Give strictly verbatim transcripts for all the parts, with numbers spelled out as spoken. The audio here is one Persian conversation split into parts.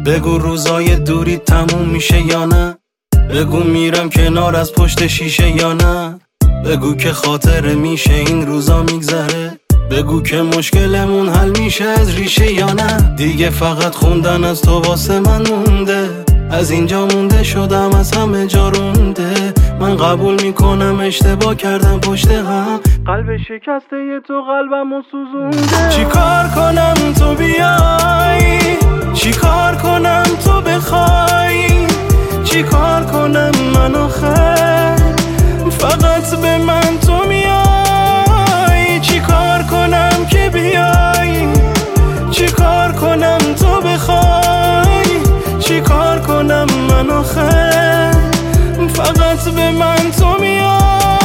بگو روزای دوری تموم میشه یا نه، بگو میرم کنار از پشت شیشه یا نه، بگو که خاطره میشه این روزا میگذره، بگو که مشکلمون حل میشه از ریشه یا نه. دیگه فقط خوندن از تو واسه من مونده، از اینجا مونده شدم از همه جا رونده. من قبول میکنم اشتباه کردم پشت هم، قلب شکسته ی تو قلبمو سوزونده. چی کار کنم تو بیای، چی کار کنم تو بخوای، چی کار کنم من آخر فقط به من تو میای. چی کار کنم که بیای، چی کار کنم تو بخوای، چی کار کنم من آخر فقط به من تو میای.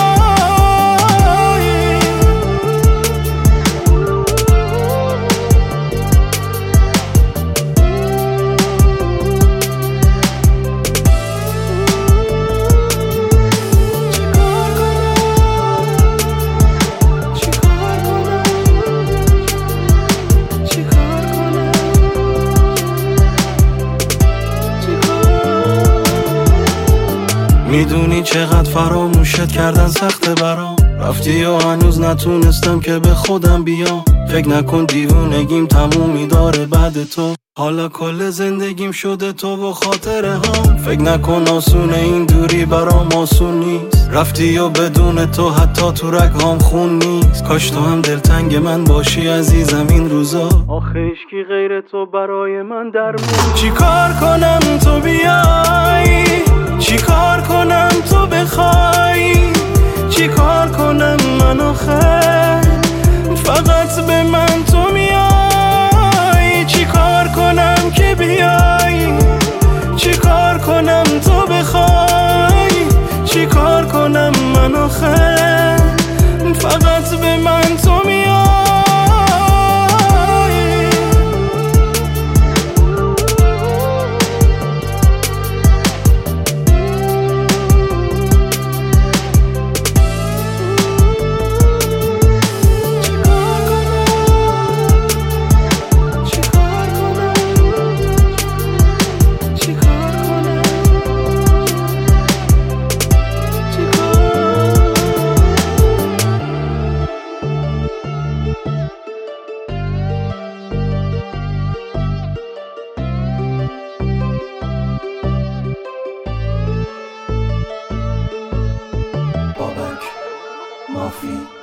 میدونی چقدر فراموشت کردن سخته برام، رفتی و هنوز نتونستم که به خودم بیام. فکر نکن دیوونگیم تمومی داره بعد تو، حالا کل زندگیم شده تو و خاطره هم. فکر نکن آسونه این دوری برام آسون نیست، رفتی و بدون تو حتی تو رگام خون نیست. کاش تو هم دلتنگ من باشی عزیزم این روزا، آخه عشقی غیر تو برای من درمون. چی کار کنم تو بیای، چی کار کنم تو بخوای، چی کار کنم من آخر فقط به من تو میای. چی کار کنم که بیای، چی کار کنم تو بخوای، چی کار کنم من آخر فقط به من تو میای. Mafia.